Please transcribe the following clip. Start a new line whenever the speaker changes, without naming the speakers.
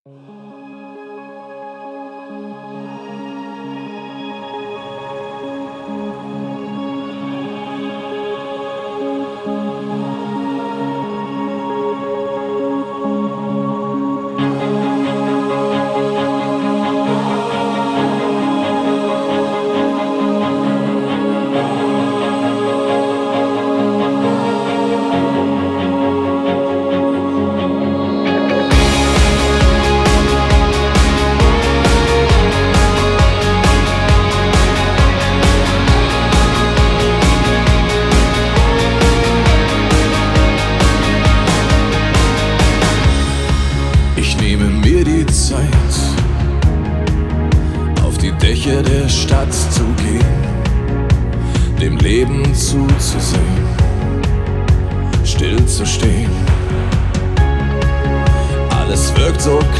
Ich nehme mir die Zeit, auf die Dächer der Stadt zu gehen, dem Leben zuzusehen, still zu stehen. Alles wirkt so